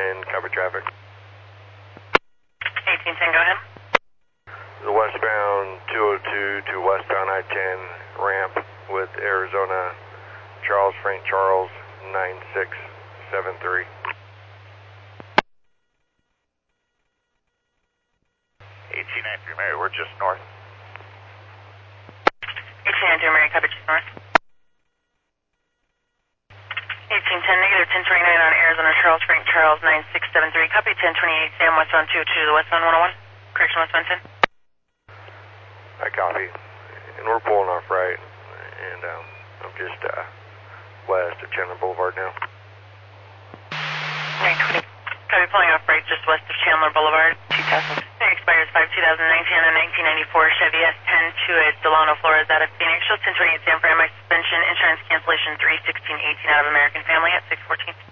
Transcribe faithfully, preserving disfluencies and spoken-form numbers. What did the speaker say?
ten, cover traffic. eighteen ten, go ahead. The westbound two oh two to westbound I ten ramp with Arizona Charles Frank Charles nine six seven three. eighteen ninety-three Mary, we're just north. eighteen ninety-three Mary, copy just north. eighteen ten, negative ten twenty-nine on Arizona Charles Frank Charles nine six seven three, copy ten twenty-eight Sam westbound two oh two to the westbound one oh one. Correction westbound ten. I copy. And we're pulling off right. And um, I'm just uh, west of Chandler Boulevard now. nine twenty. Copy, pulling off right just west of Chandler Boulevard. two thousand. Expires five two thousand nineteen and nineteen ninety-four Chevy S ten to a Delano, Flores out of Phoenix. Show ten twenty-eight Sam for M I suspension. Insurance cancellation three sixteen eighteen out of American Family at six fourteen.